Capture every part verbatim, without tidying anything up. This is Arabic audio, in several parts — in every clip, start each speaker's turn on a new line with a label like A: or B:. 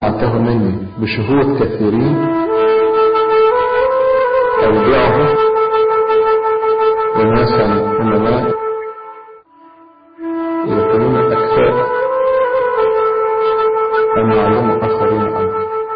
A: أعطاه مني بشهود كثيرين أودعه لناسا أمناء يكونون أكفاء أن يعلموا آخرين عنه.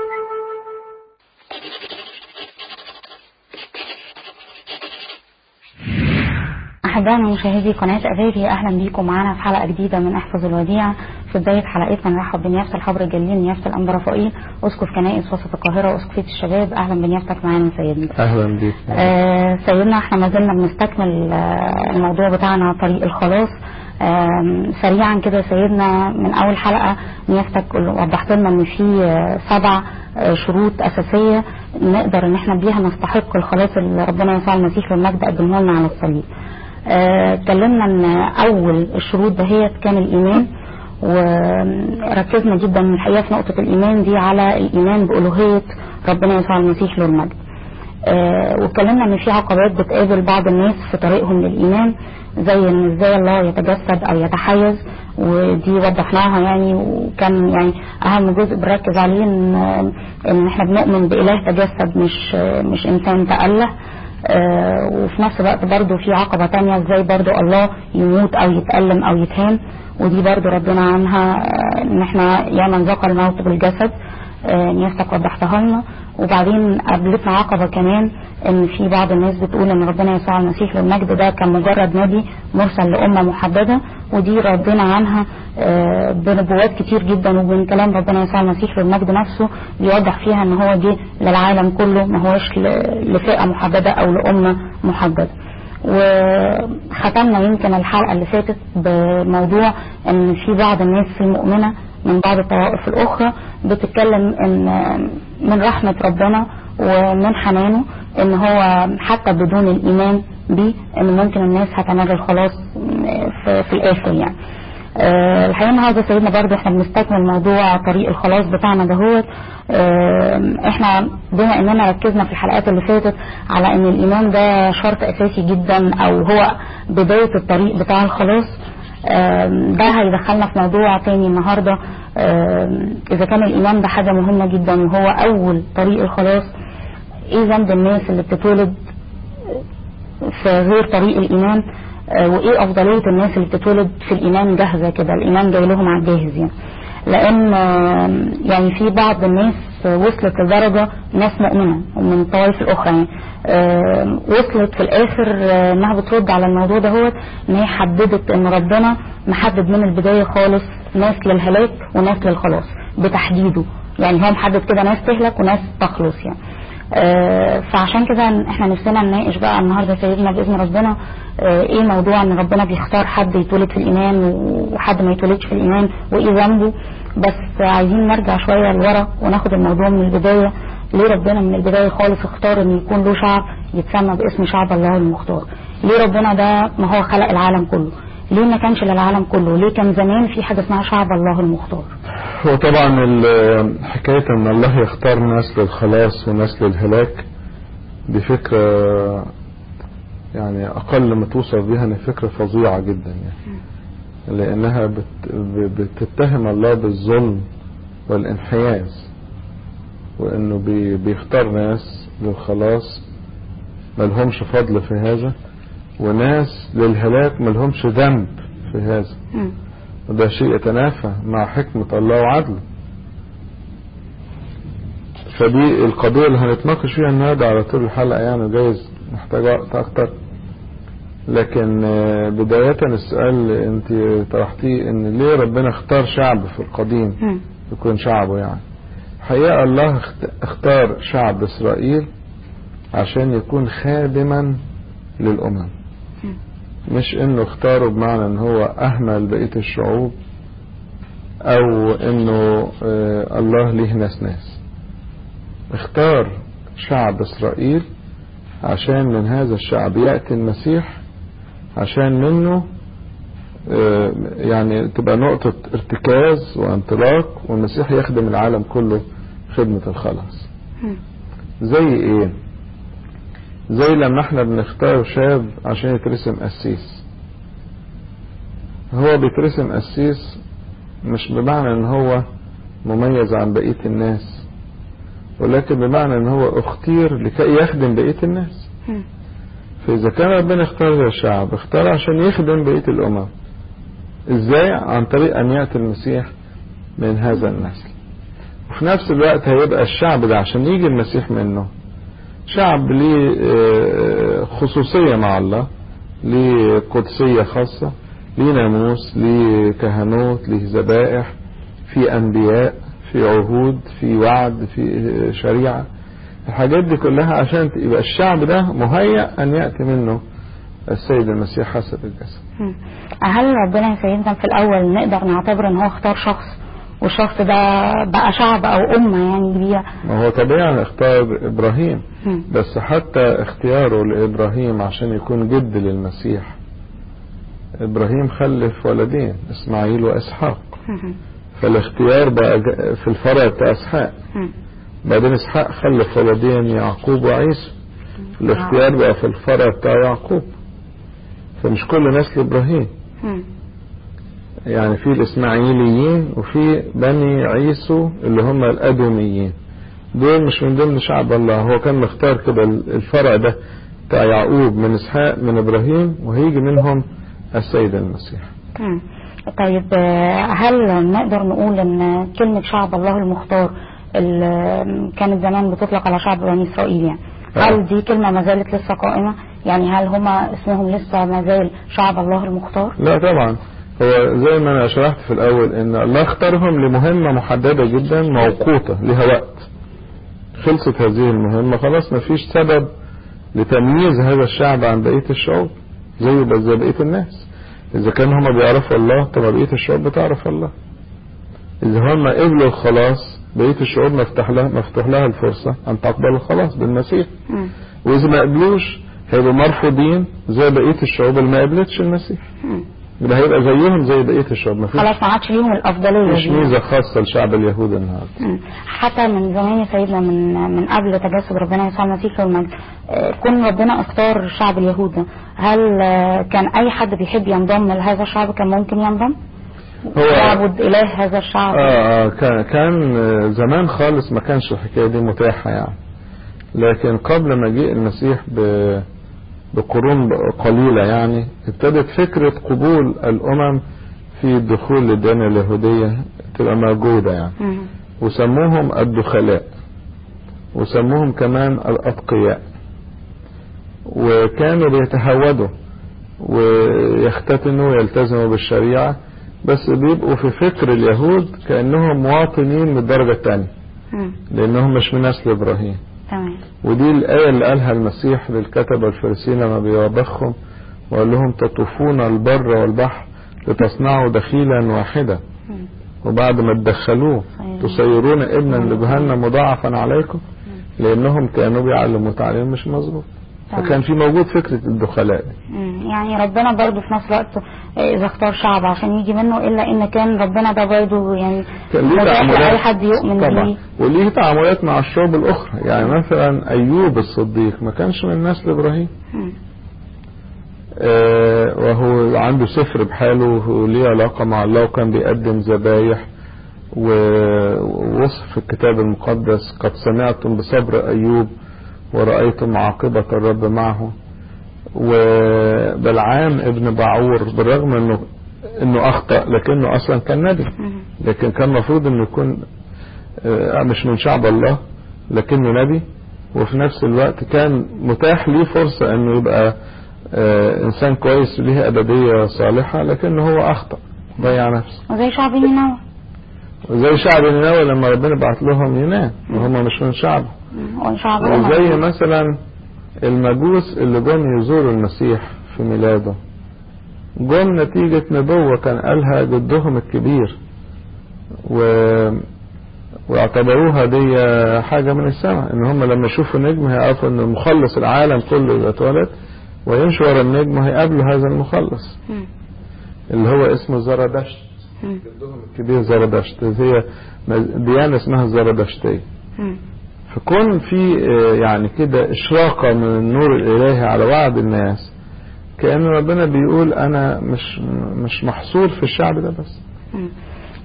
B: أحبائنا مشاهدي قناة أبابي، أهلا بيكم معنا في حلقة جديدة من احفظ الوديعة. في بداية حلقتنا نرحب بنيافة الحبر الجليل نيافة الأنبا رفائيل أسقف كنائس وسط القاهرة وأسقفية الشباب. أهلا بنيافتك معانا سيدنا.
A: أهلا بيك.
B: آه سيدنا، احنا ما زلنا بنستكمل آه الموضوع بتاعنا طريق الخلاص. آه سريعا كده سيدنا، من أول حلقة نيافتك وضحت لنا إن في آه سبع آه شروط أساسية نقدر إن احنا بيها نستحق الخلاص اللي ربنا يسوع المسيح والمجد قدمه لنا على الصليب. اتكلمنا آه ان اول الشروط دهيت كان الايمان، وركزنا جدا من الحقيقه في نقطه الايمان دي على الايمان بالوهيه ربنا يسوع المسيح له المجد. آه واتكلمنا ان في عقبات بتقابل بعض الناس في طريقهم للايمان، زي ان ازاي الله يتجسد او يتحيز، ودي وضحناها يعني. وكان يعني اهم جزء بنركز عليه ان ان احنا بنؤمن باله تجسد، مش مش انسان تأله. آه وفي نفس الوقت برضو في عقبة تانية، ازاي برضو الله يموت او يتألم او يتهان، ودي برضو ربنا عنها آه ان احنا يا من ذاق الموت بالجسد. آه نيافتك وضحتها لنا. وبعدين قابلتنا عقبة كمان، ان في بعض الناس بتقول ان ربنا يسوع المسيح للمجد ده كان مجرد نبي مرسل لأمة محددة، ودي ردنا عنها آه بنبوات كتير جدا، ومن كلام ربنا يسوع المسيح للمجد نفسه بيوضح فيها ان هو جه للعالم كله، ما هوش لفئة محددة او لأمة محددة. وختمنا يمكن الحلقة اللي فاتت بموضوع ان في بعض الناس المؤمنة من بعض الطوائف الاخرى بتتكلم ان من رحمة ربنا ومن حنانه ان هو حتى بدون الايمان بيه ان ممكن الناس هتنال الخلاص في, في الاخر يعني. أه الحقيقة النهارده سيدنا برضه احنا بنستكمل موضوع طريق الخلاص بتاعنا دهوت. أه احنا بما اننا ركزنا في الحلقات اللي فاتت على ان الايمان ده شرط اساسي جدا او هو بداية الطريق بتاع الخلاص، أه ده هيدخلنا في موضوع تاني النهارده. أه اذا كان الايمان ده حاجة مهمة جدا وهو اول طريق الخلاص، ايه ذنب الناس اللي بتتولد في غير طريق الايمان؟ وايه افضلية الناس اللي بتتولد في الايمان جاهزة كده، الايمان جاي لهم على الجاهز يعني. لان يعني في بعض الناس وصلت لدرجة ناس مؤمنة ومن الطوائف الاخرى يعني وصلت في الاخر انها بترد على الموضوع ده، هو ان هي حددت ان ربنا محدد من البداية خالص ناس للهلاك وناس للخلاص بتحديده. يعني هو محدد كده ناس تهلك وناس تخلص يعني. آه فعشان كده احنا نفسنا نناقش بقى النهارده سيدنا باذن ربنا آه ايه موضوع ان ربنا بيختار حد يتولد في الايمان وحد ما يتولدش في الايمان، وايه ذنبه. بس عايزين نرجع شويه لورا وناخد الموضوع من البدايه. ليه ربنا من البدايه خالص اختار ان يكون له شعب يتسمى باسم شعب الله المختار؟ ليه ربنا ده ما هو خلق العالم كله؟ ليه ما كانش للعالم كله؟ ليه كان زمان في حاجه اسمها شعب الله المختار؟
A: هو طبعا حكاية ان الله يختار ناس للخلاص وناس للهلاك دي فكرة يعني اقل ما توصف بها ان فكرة فظيعة جدا يعني، لانها بتتهم الله بالظلم والانحياز، وانه بيختار ناس للخلاص ملهمش فضل في هذا، وناس للهلاك ملهمش ذنب في هذا. وده شيء يتنافى مع حكمة الله وعدله. فدي القضية اللي هنتناقش فيها النهارده على طول الحلقة يعني، جايز محتاج وقت اكتر. لكن بداية السؤال انت طرحتيه ان ليه ربنا اختار شعب في القديم يكون شعبه يعني. حقيقة الله اختار شعب اسرائيل عشان يكون خادما للامم، مش انه اختاره بمعنى ان هو اهمل بقية الشعوب او انه اه الله ليه ناس ناس. اختار شعب اسرائيل عشان من هذا الشعب يأتي المسيح، عشان منه اه يعني تبقى نقطة ارتكاز وانطلاق، والمسيح يخدم العالم كله خدمة الخلاص. زي ايه؟ زي لما احنا بنختار شاب عشان يترسم قسيس. هو بيترسم قسيس مش بمعنى ان هو مميز عن بقية الناس، ولكن بمعنى ان هو اختير لكي يخدم بقية الناس. فاذا كان ربنا اختار الشعب، اختار عشان يخدم بقية الامم. ازاي؟ عن طريق ان يأتي المسيح من هذا النسل. وفي نفس الوقت هيبقى الشعب ده عشان يجي المسيح منه شعب ليه خصوصية مع الله، ليه قدسية خاصة، ليه ناموس، ليه كهنوت، ليه ذبائح، في انبياء، في عهود، في وعد، في شريعة. الحاجات دي كلها عشان يبقى الشعب ده مهيأ ان يأتي منه السيد المسيح حسب الجسد.
B: هل ربنا يا سيدنا في الاول نقدر نعتبر ان هو اختار شخص والشخص ده بقى شعب او امة يعني كبيرة؟
A: ما هو طبيعي اختار ابراهيم، بس حتى اختياره لابراهيم عشان يكون جد للمسيح، ابراهيم خلف ولدين اسماعيل واسحاق، فالاختيار بقى في الفرع بتاع اسحاق. بعدين اسحاق خلف ولدين يعقوب وعيسى، الاختيار بقى في الفرع بتاع يعقوب. فمش كل نسل ابراهيم، يعني في الاسماعيليين وفي بني عيسو اللي هم الادوميين، دول مش من ضمن شعب الله. هو كان مختار كده الفرع ده بتاع يعقوب من اسحاق من ابراهيم، وهيجي منهم السيد المسيح.
B: مم. طيب هل نقدر نقول ان كلمة شعب الله المختار اللي كانت زمان بتطلق على شعب بني اسرائيل يعني، هل دي كلمة ما زالت لسه قائمة؟ يعني هل هما اسمهم لسه ما زال شعب الله المختار؟
A: لا طبعا. هو زي ما انا شرحت في الاول ان الله اختارهم لمهمة محددة جدا موقوتة لها وقت. خلصت هذه المهمة خلاص، مفيش سبب لتمييز هذا الشعب عن بقية الشعوب زي زي بقية الناس. اذا كان هما بيعرفوا الله طبعا بقية الشعوب بتعرف الله. اذا هما قبلوا الخلاص بقية الشعوب مفتوح لها مفتوح لها الفرصة ان تقبل الخلاص بالمسيح. م. واذا ما قبلوش هيبقوا مرفوضين زي بقية الشعوب اللي ما قبلتش المسيح. يبقى هيبقى زيهم زي بقية الشعوب، مفيش
B: خلاص ما عادش ليهم الافضلية،
A: مش ميزة خاصة لشعب اليهود النهارده.
B: حتى من زمان يا سيدنا من من قبل تجسد ربنا يسوع المسيح والمجد كون ربنا اختار شعب اليهود ده، هل كان اي حد بيحب ينضم لهذا الشعب كان ممكن ينضم؟ هو يعبد اله هذا الشعب؟
A: اه اه كان كان زمان خالص ما كانش الحكاية دي متاحة يعني. لكن قبل مجيء المسيح ب بقرون قليلة يعني ابتدت فكرة قبول الأمم في الدخول للديانة اليهودية تبقى موجودة يعني. م- وسموهم الدخلاء، وسموهم كمان الأتقياء، وكانوا بيتهودوا ويختتنوا ويلتزموا بالشريعة، بس بيبقوا في فكر اليهود كأنهم مواطنين من الدرجة الثانية لأنهم مش من نسل إبراهيم.
B: تمام.
A: ودي الآية اللي قالها المسيح للكتبة الفريسيين لما بيوبخهم وقال لهم تطوفون البر والبحر لتصنعوا دخيلا واحدا، وبعد ما تدخلوه تصيرون ابنا لجهنم مضاعفا عليكم، لأنهم كانوا بيعلموا تعليم مش مظبوط. فكان في موجود فكرة الدخلاء دي.
B: يعني ربنا برضو في نفس الوقت إذا اختار شعب عشان يجي منه، إلا إن كان ربنا ده برضو يعني متاح لأي حد يؤمن
A: طبعا، وليه تعاملات مع الشعوب الأخرى. يعني مثلا أيوب الصديق ما كانش من نسل إبراهيم، آه وهو عنده سفر بحاله وليه علاقة مع الله، وكان بيقدم ذبايح، ووصف في الكتاب المقدس قد سمعتم بصبر أيوب ورأيتم عاقبة الرب معه. وبلعام ابن بعور بالرغم انه انه اخطأ لكنه اصلا كان نبي، لكن كان مفروض انه يكون مش من شعب الله لكنه نبي، وفي نفس الوقت كان متاح ليه فرصة انه يبقى انسان كويس وليه ابدية صالحة، لكنه هو اخطأ ضيع نفسه.
B: وزي شعب نينوى
A: وزي شعب نينوى لما ربنا بعت لهم ينام وهم مش من شعبه. وزي مثلا المجوس اللي جم يزوروا المسيح في ميلاده، جم نتيجة نبوة كان قالها جدهم الكبير، و... واعتبروها دي حاجة من السماء، ان هم لما يشوفوا نجم هيعرفوا ان المخلص العالم كله يبقى اتولد، ويمشوا ورا النجم هيقابلوا هذا المخلص اللي هو اسمه زرادشت. جدهم الكبير زرادشت، هي ديانة اسمها زرادشتية. فكون في يعني كده اشراقة من النور الالهي على وعد الناس، كأن ربنا بيقول انا مش مش محصور في الشعب ده بس.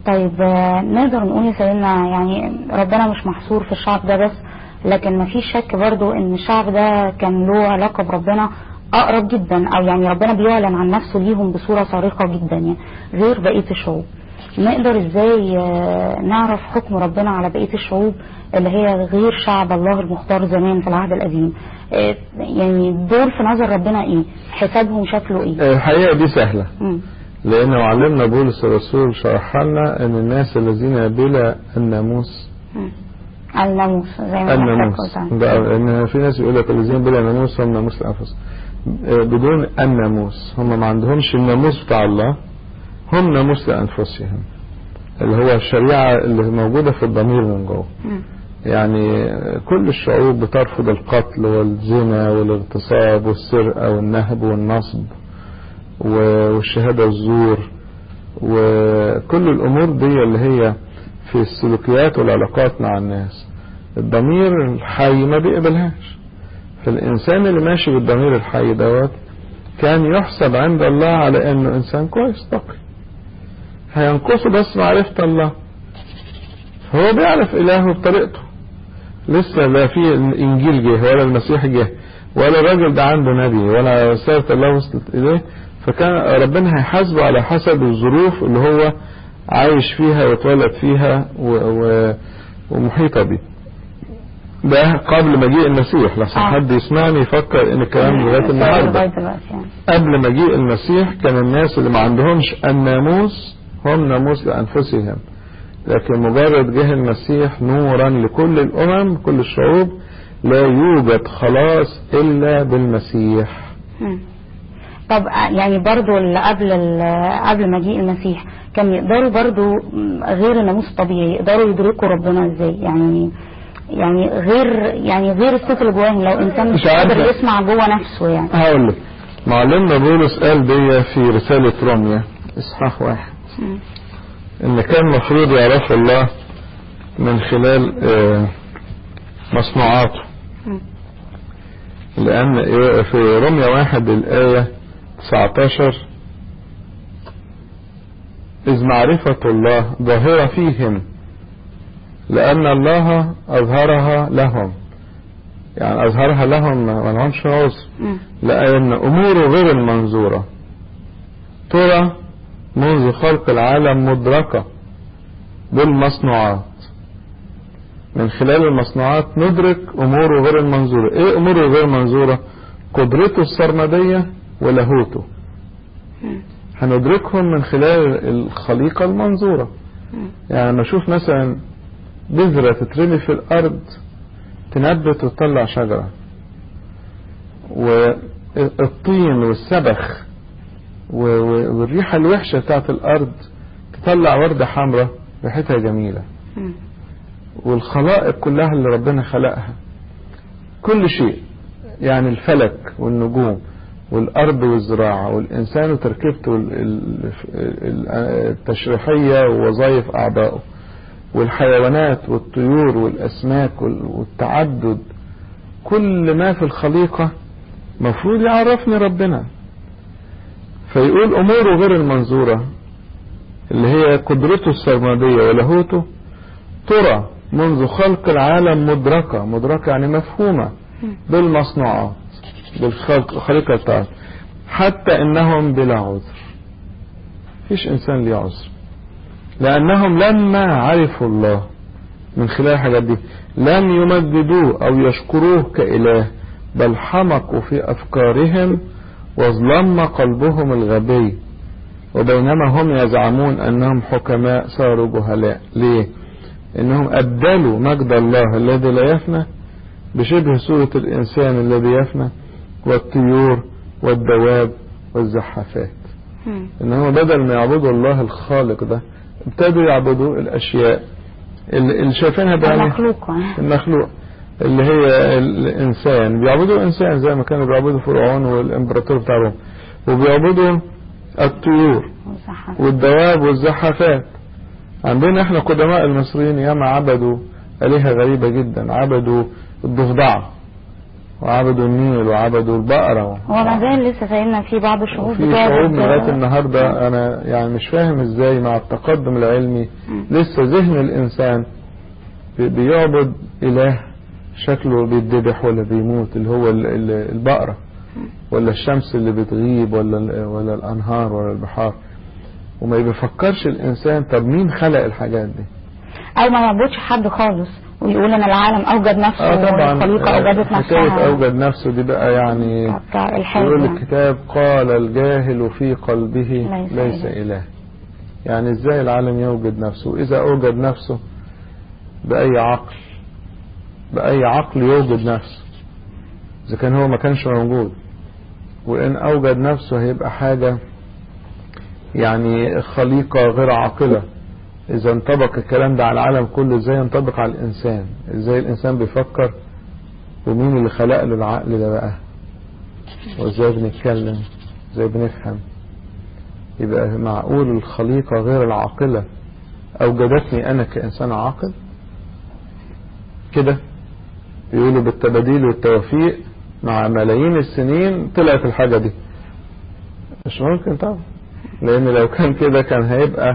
B: طيب آه، نقدر نقول يا سيدنا يعني ربنا مش محصور في الشعب ده بس، لكن ما فيش شك برضو ان الشعب ده كان له علاقة بربنا اقرب جدا، او يعني ربنا بيعلن عن نفسه ليهم بصورة صارخة جدا يعني غير بقية الشعوب. نقدر ازاي آه، نعرف حكم ربنا على بقية الشعوب اللي هي غير شعب الله المختار زمان في العهد القديم؟ آه، يعني دول في نظر ربنا ايه؟ حسابهم شكله ايه؟
A: الحقيقة دي سهلة،
B: مم.
A: لأن معلمنا بولس الرسول شرح لنا أن الناس الذين بلا الناموس،
B: مم. الناموس زي ما
A: الناموس
B: حضرتك قلت.
A: بقى، ان في ناس يقول لك الذين بلا ناموس هم ناموس لانفسهم. بدون الناموس هم ما عندهمش الناموس بتاع الله، هم ناموس لانفسهم، اللي هو الشريعه اللي موجوده في الضمير من جوه.
B: مم.
A: يعني كل الشعوب بترفض القتل والزنا والاغتصاب والسرقه والنهب والنصب والشهاده الزور وكل الامور دي اللي هي في السلوكيات والعلاقات مع الناس. الضمير الحي ما بيقبلهاش، فالإنسان اللي ماشي بالضمير الحي دوت كان يحسب عند الله على أنه إنسان كويس تقي، هينقصه بس معرفة الله، هو بيعرف إلهه بطريقته. لسه لا في الإنجيل جه ولا المسيح جه ولا الراجل ده عنده نبي ولا رسالة الله وصلت إليه، فكان ربنا هيحاسبه على حسب الظروف اللي هو عايش فيها واتولد فيها و... و... ومحيطة بيه. ده قبل مجيء المسيح، لحسن
B: آه.
A: حد يسمعني يفكر ان الكلام لغايه النهارده.
B: يعني.
A: قبل مجيء المسيح كان الناس اللي ما عندهمش الناموس هم ناموس لانفسهم، لكن مجرد جه المسيح نورا لكل الامم كل الشعوب، لا يوجد خلاص الا بالمسيح.
B: مم. طب يعني برضو اللي قبل قبل مجيء المسيح كان يقدروا برضو غير الناموس الطبيعي يقدروا يدركوا ربنا ازاي؟ يعني يعني غير يعني غير الصوت اللي جواهم، لو انسان مش قادر يسمع جوه نفسه. يعني
A: هقول لك معلمنا بولس قال دي في رسالة روميا اصحاح واحد
B: م.
A: ان كان مفروض يعرف الله من خلال مصنوعاته، م. لان في روميا واحد الآية تسعة عشر إذ معرفة الله ظاهرة فيهم لأن الله أظهرها لهم، يعني أظهرها لهم ما لهمش عذر، لأن أموره غير المنظورة ترى منذ خلق العالم مدركة بالمصنوعات. من خلال المصنوعات ندرك أموره غير المنظورة. إيه أموره غير المنظورة؟ قدرته السرمدية ولاهوته هندركهم من خلال الخليقة المنظورة. يعني نشوف مثلا بذرة تترمي في الأرض تنبت وتطلع شجرة، والطين والسبخ والريحة الوحشة بتاعت الأرض تطلع وردة حمراء ريحتها جميلة. والخلائق كلها اللي ربنا خلقها كل شيء، يعني الفلك والنجوم والأرض والزراعة والإنسان وتركيبته التشريحية ووظائف أعضائه والحيوانات والطيور والأسماك والتعدد، كل ما في الخليقة مفروض يعرفني ربنا. فيقول أموره غير المنظورة اللي هي قدرته السرمدية ولاهوته ترى منذ خلق العالم مدركة. مدركة يعني مفهومة بالمصنوعات بالخليقة بتاعته، حتى إنهم بلا عذر. فيش إنسان ليه عذر، لأنهم لما عرفوا الله من خلال الحاجات دي لم يمجدوه أو يشكروه كإله، بل حمقوا في أفكارهم وظلم قلبهم الغبي، وبينما هم يزعمون أنهم حكماء صاروا جهلاء. ليه؟ إنهم أبدلوا مجد الله الذي لا يفنى بشبه صورة الإنسان الذي يفنى والطيور والدواب والزحافات. إنهم بدل ما يعبدوا الله الخالق ده ابتدوا يعبدوا الأشياء اللي شايفينها بعينهم، المخلوق المخلوق اللي هي الإنسان. بيعبدوا الإنسان زي ما كانوا بيعبدوا فرعون والإمبراطور بتاعهم، وبيعبدوا الطيور والدواب والزحافات. عندنا احنا قدماء المصريين ياما عبدوا آلهة غريبة جدا، عبدوا الضفدعة وعبدوا النيل وعبدوا البقرة.
B: هو ما زال لسه سيدنا في بعض الشعوب
A: في شعوب لغاية النهاردة أنا يعني مش فاهم إزاي مع التقدم العلمي لسه ذهن الإنسان بيعبد إله شكله بيتذبح ولا بيموت، اللي هو البقرة ولا الشمس اللي بتغيب ولا ولا الأنهار ولا البحار، وما بيفكرش الإنسان طب مين خلق الحاجات دي،
B: أو ما يعبدش حد خالص ويقول ان العالم اوجد نفسه
A: آه
B: والخليقة اوجدت نفسها.
A: حكاية اوجد نفسه دي بقى يعني يقول الكتاب قال الجاهل في قلبه ليس, ليس إله. إله يعني ازاي العالم يوجد نفسه؟ اذا اوجد نفسه باي عقل باي عقل يوجد نفسه اذا كان هو ما كانش موجود؟ وان اوجد نفسه هيبقى حاجة يعني خليقة غير عاقلة. إذا انطبق الكلام ده على العالم كله ازاي ينطبق على الإنسان؟ ازاي الإنسان بيفكر ومين اللي خلق له العقل ده بقى؟ وازاي بنتكلم ازاي بنفهم؟ يبقى معقول الخليقة غير العاقلة أوجدتني أنا كإنسان عاقل كده؟ يقولوا بالتباديل والتوفيق مع ملايين السنين طلعت الحاجة دي. مش ممكن طبعا، لأن لو كان كده كان هيبقى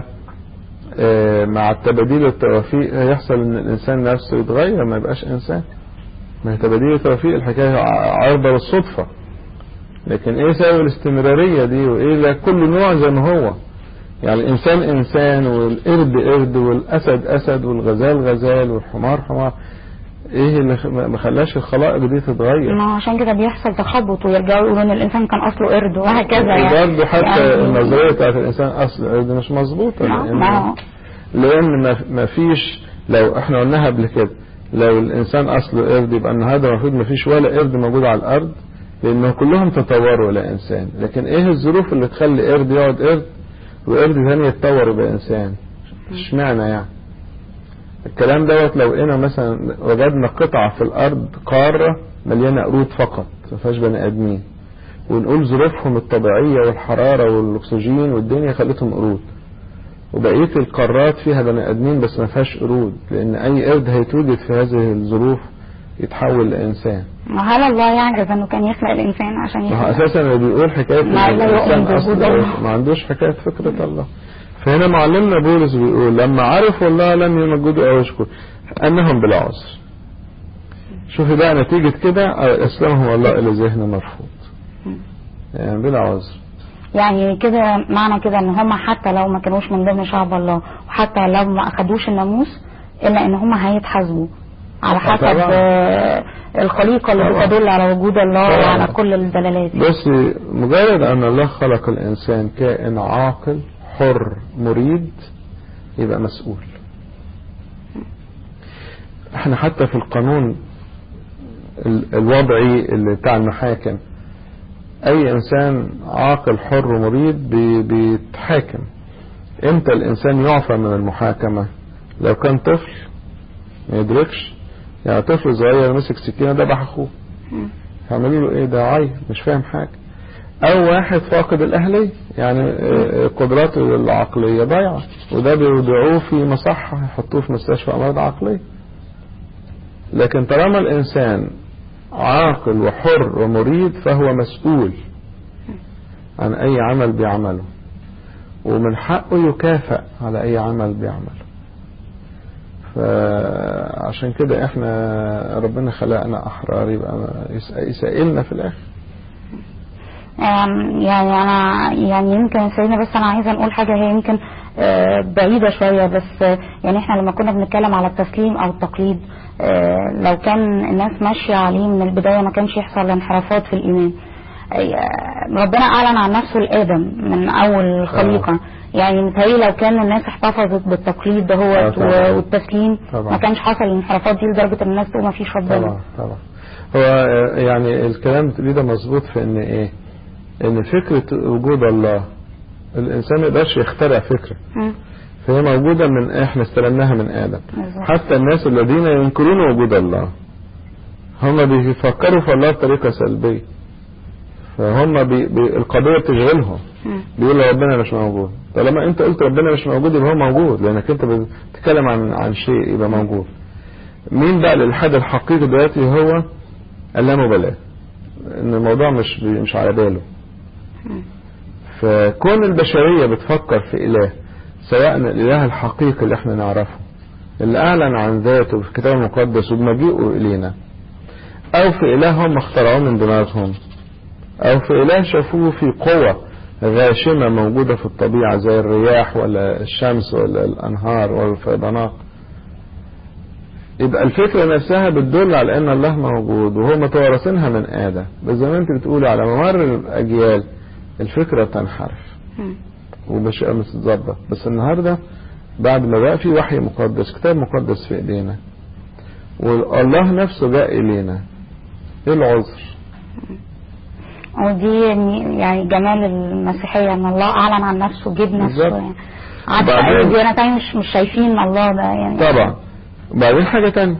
A: مع التباديل والتوفيق هيحصل ان الانسان نفسه يتغير ما يبقاش انسان. ما هي تباديل والتوفيق الحكاية عرضة بالصدفة، لكن ايه سبب الاستمرارية دي؟ وايه كل نوع زي ما هو؟ يعني الانسان انسان والقرد قرد والاسد اسد والغزال غزال والحمار حمار. ايه اللي ما خلاش الخلائق دي تتغير؟
B: ما عشان كده بيحصل تخبط ويرجعوا يقولوا ان الانسان كان اصله قرد وهكذا يعني.
A: وبرضه حتى يعني النظريه بتاعت الانسان اصل قرد مش مظبوطه، لان لان ما فيش، لو احنا قلناها قبل كده لو الانسان اصله قرد يبقى النهارده المفروض ما فيش ولا قرد موجود على الارض، لانه كلهم تطوروا الى انسان. لكن ايه الظروف اللي تخلي قرد يقعد قرد وقرد ثاني يتطور يبقى انسان؟ اشمعنى يعني الكلام دوت؟ لو انا مثلا وجدنا قطعة في الارض قارة مليانة قرود فقط ما فيهاش بني ادمين، ونقول ظروفهم الطبيعية والحرارة والاكسجين والدنيا خلتهم قرود، وبقية القارات فيها بني ادمين بس ما فيهاش قرود، لان اي قرد هيتوجد في هذه الظروف يتحول لانسان.
B: هل الله يعجز انه كان يخلق الانسان عشان يخلق؟
A: اساسا اللي بيقول حكاية الانسان اصلا ما عندوش حكاية فكرة الله. فهنا معلمنا بولس بيقول لما عرفوا الله لم يمجدوا او يشكروا انهم بلا عذر. شوفي بقى نتيجة كده اسلمهم الله الى ذهن مرفوض يعني بلا عذر.
B: يعني كده معنى كده ان هم حتى لو ما كانوش من ضمن شعب الله وحتى لو ما اخدوش الناموس الا ان هم هيتحاسبوا على حسب الخليقة اللي بتدل على وجود الله وعلى كل الدلالات.
A: بس مجرد ان الله خلق الانسان كائن عاقل حر مريد يبقى مسؤول. احنا حتى في القانون الوضعي اللي بتاع المحاكم اي انسان عاقل حر مريد بيتحاكم. امتى الانسان يعفى من المحاكمة؟ لو كان طفل ما يدركش، يعني طفل صغير مسك سكينة ذبح اخوه هيعملوا له ايه؟ ده عيل مش فاهم حاجة. او واحد فاقد الاهلية يعني قدراته العقلية ضايعة، وده بيودعوه في مصحة يحطوه في مستشفى امراض عقلية. لكن طالما الانسان عاقل وحر ومريد فهو مسؤول عن اي عمل بيعمله، ومن حقه يكافئ على اي عمل بيعمله. فعشان كده احنا ربنا خلقنا احرار يبقى يسائلنا في الاخر.
B: يعني انا يعني يمكن سيدنا بس انا عايزه نقول حاجه هي يمكن بعيده شويه، بس يعني احنا لما كنا بنتكلم على التسليم او التقليد لو كان الناس ماشيه عليه من البدايه ما كانش يحصل انحرافات في الايمان. ربنا اعلن عن نفسه لآدم من اول الخليقه، يعني متهيألي لو كان الناس احتفظت بالتقليد دهوت والتسليم طبعا. ما كانش حصل الانحرافات دي لدرجه ان الناس تقول ما فيش ربنا.
A: طبعا طبعا. هو يعني الكلام ده مظبوط في ان ايه؟ ان فكرة وجود الله الانسان ما يقدرش يخترع فكرة، فهي موجودة من احنا استلمناها من آدم. حتى الناس الذين ينكرون وجود الله هم بيفكروا في الله بطريقة سلبية، فهم بي بي القضية بتشغلهم، بيقولوا ربنا مش موجود. طالما انت قلت ربنا مش موجود يبقى هو موجود، لانك انت بتتكلم عن عن شيء يبقى موجود. مين بقى الالحاد الحقيقي دلوقتي؟ هو اللامبالاة، ان الموضوع مش مش على باله. فكون البشرية بتفكر في إله، سواء الإله الحقيقي اللي احنا نعرفه اللي أعلن عن ذاته في الكتاب المقدس وبمجيئه إلينا، أو في إله هم اخترعوه من دماغهم، أو في إله شافوه في قوة غاشمة موجودة في الطبيعة زي الرياح ولا الشمس ولا الأنهار ولا الفيضانات، يبقى الفكرة نفسها بتدل على أن الله موجود وهو متوارثينها من آدم. بس زي ما أنت بتقولي على ممر الأجيال الفكرة تنحرف ومش متظبط. بس النهاردة بعد ما بقى في وحي مقدس، كتاب مقدس في ايدينا، والله نفسه جاء الينا، ايه العذر؟
B: ودي يعني جمال المسيحية، ان الله اعلن عن نفسه، جيب نفسه يعني. عارفة ايه دي؟ انا تاني مش مش شايفين الله ده يعني.
A: طبعا. وبعدين حاجة تانية،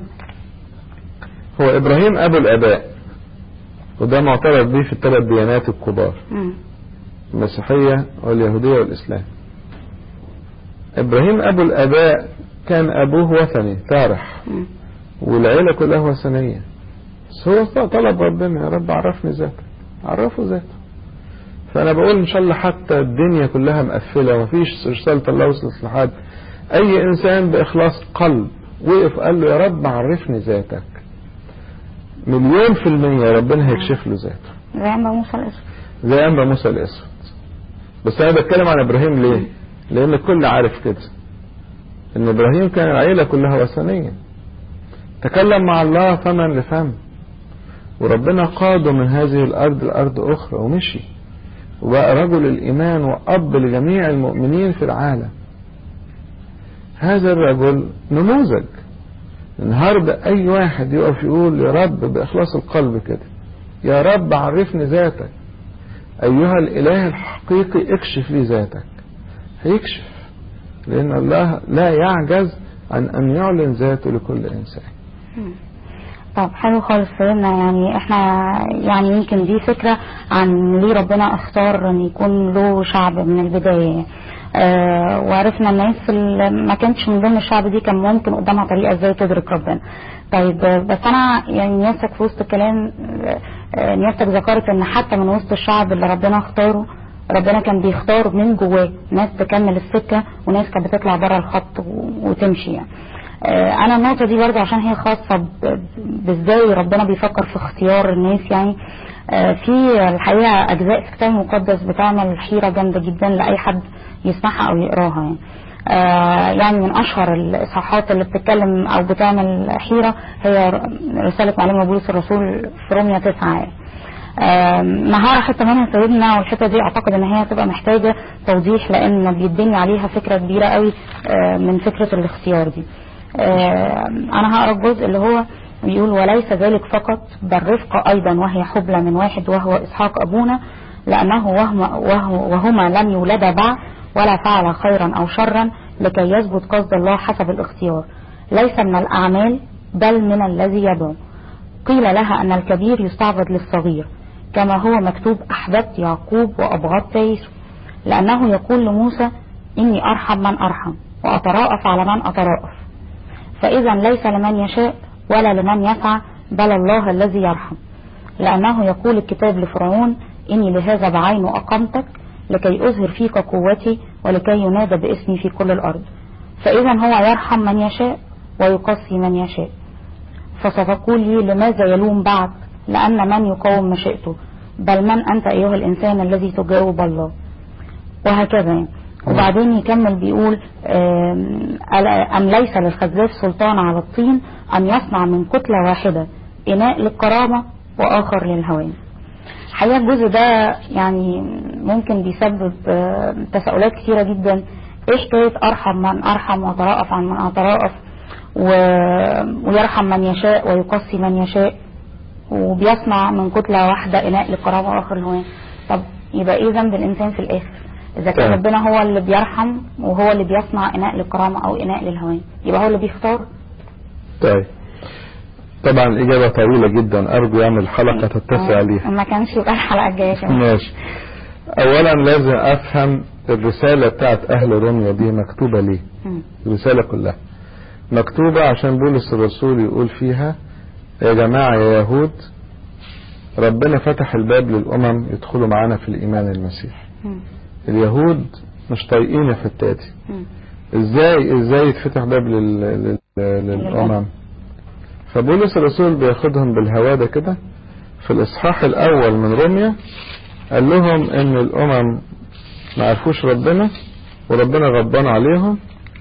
A: هو ابراهيم ابو الاباء، وده معترف به في الثلاث ديانات الكبار، المسيحية واليهودية والاسلام. ابراهيم ابو الاباء كان ابوه وثني تارح والعيلة كلها وثنية، بس هو طلب ربنا يا رب عرفني ذاتك، عرفه ذاته. فانا بقول ان شاء الله حتى الدنيا كلها مقفلة ومفيش رسالة الله وصلت لحد، اي انسان باخلاص قلب وقف قال له يا رب عرفني ذاتك، مليون في المية ربنا هيكشف له ذاته.
B: زي أنبا موسى الاسود،
A: زي أنبا موسى الاسود. بس انا بتكلم عن ابراهيم ليه؟ لان الكل عارف كده ان ابراهيم كان العيلة كلها وثنية، تكلم مع الله فما لفم، وربنا قاده من هذه الارض لارض اخرى ومشي، وبقى رجل الايمان واب لجميع المؤمنين في العالم. هذا الرجل نموذج. النهارده اي واحد يقف يقول يا رب باخلاص القلب كده، يا رب عرفني ذاتك ايها الاله الحقيقي، اكشف لي ذاتك، هيكشف، لان الله لا يعجز عن ان يعلن ذاته لكل انسان.
B: طب حلو خالص. فهمنا يعني احنا يعني يمكن دي فكرة عن ليه ربنا اختار ان يكون له شعب من البداية. اه وعرفنا الناس اللي ما كانتش من ضمن الشعب دي كان ممكن قدامها طريقة ازاي تدرك ربنا. طيب بس انا يعني نياستك في وسط الكلام، اه نياستك ذكرت ان حتى من وسط الشعب اللي ربنا اختاره، ربنا كان بيختار من جواه ناس تكمل السكة وناس كانت بتطلع بره الخط وتمشي يعني. انا النقطة دي برضه عشان هي خاصة بازاي ربنا بيفكر في اختيار الناس يعني. في الحقيقة اجزاء في الكتاب المقدس بتعمل حيرة جامدة جدا لاي حد يسمعها او يقراها يعني. يعني من اشهر الاصحاحات اللي بتتكلم او بتعمل حيرة هي رسالة معلم بولس الرسول في رومية تسعة. نهار حتى منها سيدنا، والحتة دي اعتقد ان هي تبقى محتاجة توضيح لان بيدني عليها فكرة كبيرة قوي من فكرة الاختيار دي. انا هقرأ الجزء اللي هو بيقول وليس ذلك فقط بل رفقة ايضا وهي حبلى من واحد وهو اسحاق ابونا، لانه وهما, وهما لم يولدا بعد ولا فعل خيرا او شرا لكي يثبت قصد الله حسب الاختيار، ليس من الاعمال بل من الذي يدعو. قيل لها ان الكبير يستعبد للصغير كما هو مكتوب احببت يعقوب وابغضت يسوع، لانه يقول لموسى اني ارحم من ارحم واتراءف على من اتراءف. فإذا ليس لمن يشاء ولا لمن يسعى بل الله الذي يرحم، لأنه يقول الكتاب لفرعون إني لهذا بعين أقمتك لكي أظهر فيك قوتي ولكي ينادى باسمي في كل الأرض. فإذا هو يرحم من يشاء ويقصي من يشاء. فستقول لي لماذا يلوم بعد؟ لأن من يقاوم مشيئته، بل من أنت أيها الإنسان الذي تجاوب الله. وهكذا. وبعدين يكمل بيقول أم ليس للخزاف سلطان على الطين أن يصنع من كتلة واحدة إناء للكرامة وآخر للهوان. حقيقة الجزء ده يعني ممكن بيسبب تساؤلات كثيرة جدا. ايه حكاية ارحم من ارحم واتراءف عن من اتراءف ويرحم من يشاء ويقصي من يشاء وبيصنع من كتلة واحدة إناء للكرامة وآخر للهوان؟ طب يبقى ايه ذنب الانسان في الاخر اذا كان ربنا هو اللي بيرحم وهو اللي بيصنع إناء للكرامة او إناء للهوان؟ يبقى هو اللي بيختار.
A: طيب طبعا الإجابة طويلة جدا، أرجو يعمل حلقة تتسع ليها.
B: ما كانش يبقى الحلقة الجاية كمان.
A: ماشي. أولا لازم أفهم الرسالة بتاعت أهل روميا دي مكتوبة ليه. الرسالة كلها مكتوبة عشان بولس الرسول يقول فيها يا جماعة يا يهود ربنا فتح الباب للأمم يدخلوا معانا في الإيمان المسيح. اليهود مش طايقين الحتاتي. ازاي ازاي يتفتح باب لل... لل... للأمم؟ فبولس الرسول بياخدهم بالهوادة كده في الإصحاح الأول من روميا، قال لهم إن الأمم ما عرفوش ربنا وربنا غضبان عليهم،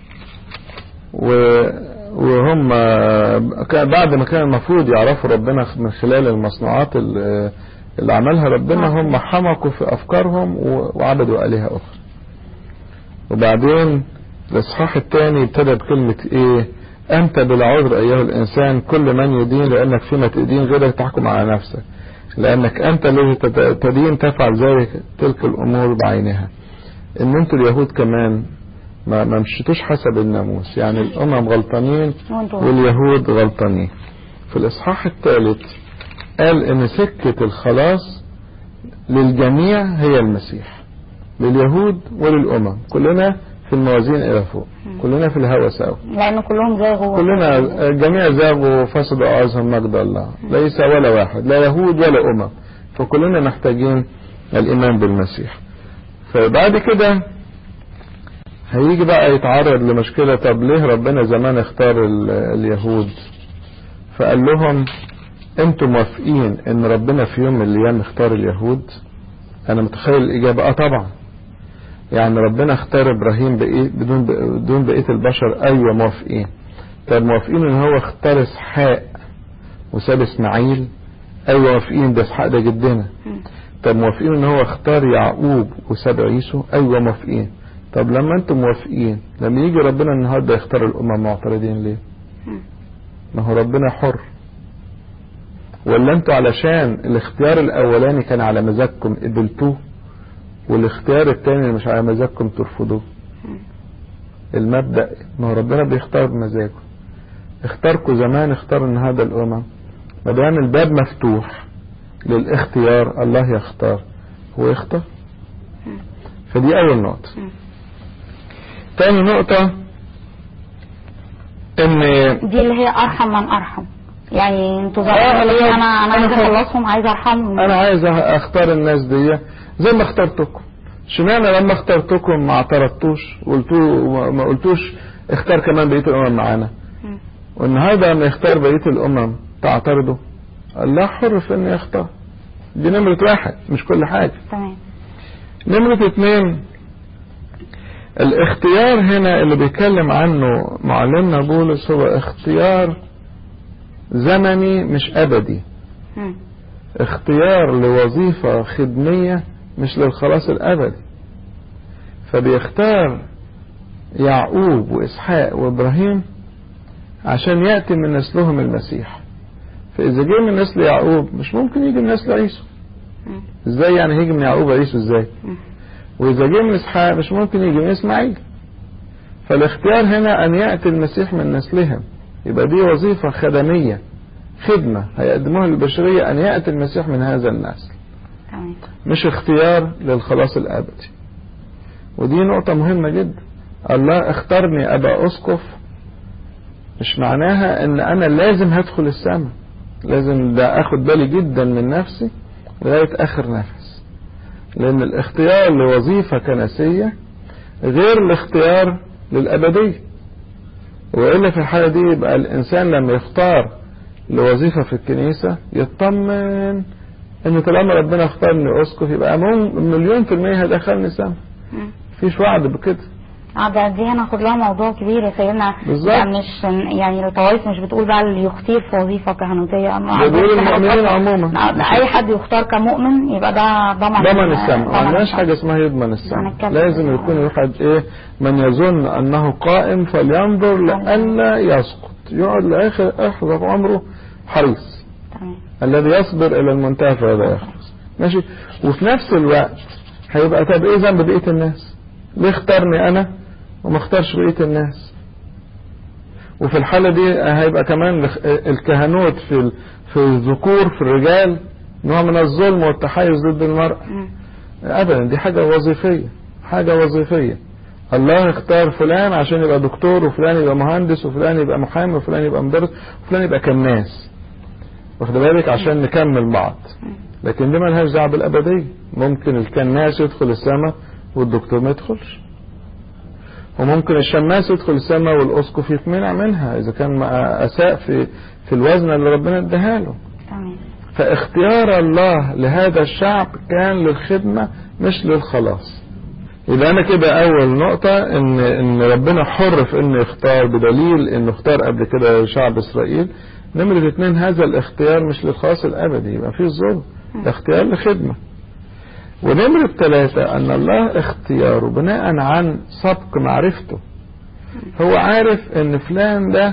A: وهم بعد ما كان المفروض يعرفوا ربنا من خلال المصنوعات اللي عملها ربنا، هم حمقوا في أفكارهم وعبدوا آلهة أخرى. وبعدين الإصحاح الثاني ابتدى بكلمة إيه؟ أنت بالعذر أيها الإنسان كل من يدين، لأنك فيما تدين غيرك تحكم على نفسك، لأنك أنت الذي تدين تفعل ذلك تلك الأمور بعينها. إن أنتوا اليهود كمان ما مشيتوش حسب الناموس، يعني الأمم غلطانين واليهود غلطانين. في الإصحاح الثالث قال إن سكة الخلاص للجميع هي المسيح، لليهود وللأمم، كلنا في الموازين إلى فوق، كلنا في الهوى سوا،
B: لأن كلهم زاغوا،
A: كلنا الجميع زاغوا فسدوا أعوزهم مجد الله، ليس ولا واحد، لا يهود ولا أمم، فكلنا محتاجين الإيمان بالمسيح. فبعد كده هيجي بقى يتعرض لمشكلة، طب ليه ربنا زمان اختار اليهود؟ فقال لهم انتم موافقين ان ربنا في يوم من الايام اختار اليهود؟ انا متخيل الاجابة اه طبعا. يعني ربنا اختار ابراهيم بإيه بدون بدون بقية البشر؟ ايوه موافقين. طب موافقين ان هو اختار اسحاق وساب اسماعيل؟ ايوه موافقين، ده اسحاق ده جدنا. طب موافقين ان هو اختار يعقوب وساب عيسو؟ ايوه موافقين. طب لما انتم موافقين، لما يجي ربنا النهارده يختار الامم معترضين ليه؟ ما هو ربنا حر. ولا انتوا علشان الاختيار الاولاني كان على مزاجكم قبلتوه، والاختيار الثاني اللي مش على مزاجكم ترفضوه؟ المبدأ ما هو ربنا بيختار بمزاجه. اختاركم زمان، اختار النهارده الامم. ما دام الباب مفتوح للاختيار، الله يختار، هو يختار. فدي اول نقطة. تاني نقطة ان
B: دي اللي هي ارحم من ارحم، يعني انتوا زعلانين ليه؟ انا انا عايز اخلصهم، عايز ارحمهم،
A: انا عايز اختار الناس دي زي ما اخترتكم. اشمعنى لما اخترتكم ما اعترضتوش وقلتوا ما قلتوش اختار كمان بقية الامم معانا؟ والنهارده لما يختار بقية الامم تعترضوا؟ الله حر في انه يختار. دي نمرة واحد، مش كل حاجة.
B: تمام.
A: نمرة اتنين، الاختيار هنا اللي بيتكلم عنه معلمنا بولس هو اختيار زمني مش ابدي. م. اختيار لوظيفة خدمية مش للخلاص الابدي. فبيختار يعقوب واسحاق وابراهيم عشان يأتي من نسلهم المسيح. فاذا جه من نسل يعقوب مش ممكن يجي من نسل عيسو. ازاي يعني هيجي من يعقوب عيسو ازاي؟ م. واذا جه من اسحاق مش ممكن يجي من اسماعيل. فالاختيار هنا ان يأتي المسيح من نسلهم، يبقى دي وظيفة خدمية، خدمة هيقدموها للبشرية ان يأتي المسيح من هذا النسل، مش اختيار للخلاص الابدي. ودي نقطة مهمة جدا. الله اختارني ابقى اسقف مش معناها ان انا لازم هدخل السماء، لازم ده اخد بالي جدا من نفسي لغاية اخر نفس، لان الاختيار لوظيفة كنسية غير الاختيار للابدية. وإلا في الحالة دي يبقى الانسان لما يختار لوظيفة في الكنيسة يطمن ان طالما ربنا اختارني اسقف يبقى مليون في المية هدخلني السماء، مفيش وعد بكده.
B: اه ده دي هناخد لها موضوع كبير يا سيدنا. مش يعني الطوائف مش بتقول بقى اللي يختار في وظيفة كهنوتية،
A: بيقول المؤمنين عموما.
B: اي حد يختار كمؤمن يبقى ده ضمن
A: ضمن السماء. ما عندناش حاجة اسمها يضمن السماء، لازم يكون واحد ايه، من يظن انه قائم فلينظر لئلا يسقط، يقعد لاخر احظى عمره حريص. تمام. الذي يصبر الى المنتهى فهذا يخلص. ماشي. وفي نفس الوقت هيبقى طب ايه ذنب بقية الناس؟ ليه اختارني انا وما اختارش بقية الناس؟ وفي الحالة دي هيبقى كمان الكهنوت في في الذكور في الرجال نوع من الظلم والتحيز ضد المرأة. ابدا، دي حاجة وظيفية، حاجة وظيفية. الله اختار فلان عشان يبقى دكتور، وفلان يبقى مهندس، وفلان يبقى محامي، وفلان يبقى مدرس، وفلان يبقى كناس. واخد بالك عشان نكمل بعض. لكن دي مالهاش دعوه بالابديه. ممكن الكناس يدخل السماء والدكتور ما يدخلش، وممكن الشماس يدخل السماء والاسقف يتمنع منها اذا كان اساء في في الوزن اللي ربنا اداها له. فاختيار الله لهذا الشعب كان للخدمه مش للخلاص. يبقى انا كده اول نقطه ان ان ربنا حر في انه يختار، بدليل انه اختار قبل كده شعب اسرائيل. نمرة اتنين، هذا الاختيار مش للخلاص الابدي، يبقى فيه ظلم، ده اختيار لخدمه. ونمرة ثلاثة ان الله اختياره بناء عن سبق معرفته. هو عارف ان فلان ده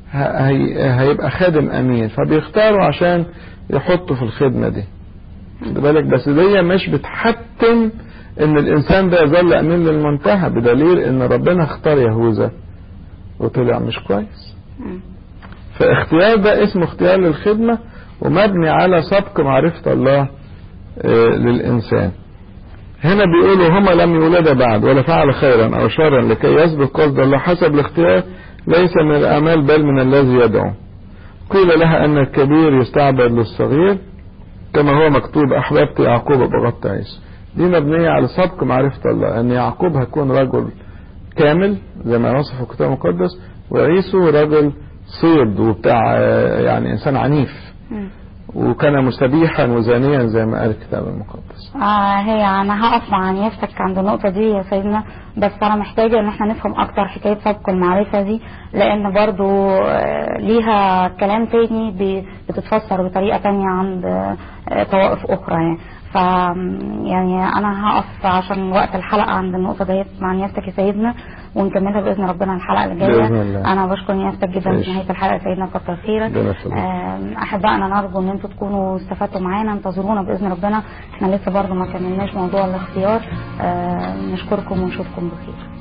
A: هيبقى خادم امين، فبيختاره عشان يحطه في الخدمه دي. خد بالك، بس دي مش بتحتم ان الانسان ده يظل امين للمنتهى، بدليل ان ربنا اختار يهوذا وطلع مش كويس. فاختيار ده اسمه اختيار للخدمة، ومبني على سبق معرفة الله للانسان. هنا بيقولوا هما لم يولد بعد ولا فعل خيرا او شرا لكي يسبق قصد الله حسب الاختيار، ليس من الاعمال بل من الذي يدعو. قيل لها ان الكبير يستعبد للصغير كما هو مكتوب احببت يعقوب وبغضت عيسى. دي مبنية على سبق معرفة الله ان يعقوب هيكون رجل كامل زي ما وصفه الكتاب المقدس، وعيسو رجل صيد وبتاع يعني انسان عنيف، وكان مستبيحا وزانيا زي ما قال الكتاب المقدس.
B: آه هي انا هقف مع نيافتك عند النقطة دي يا سيدنا، بس انا محتاجة ان احنا نفهم اكتر حكاية سبق المعرفة دي، لان برضو ليها كلام تاني بتتفسر بطريقة تانية عند طوائف اخرى يعني. ف يعني انا هقف عشان وقت الحلقة عند النقطة ديت مع نيافتك يا سيدنا، ونكملها باذن ربنا الحلقة اللي جاية. انا بشكر نيافتك جدا في نهاية الحلقة يا سيدنا، كتر خيرك. احبائنا نرجو ان انتم تكونوا استفدتوا معانا، انتظرونا باذن ربنا، احنا لسه برضو ما كملناش موضوع الاختيار. نشكركم ونشوفكم بخير.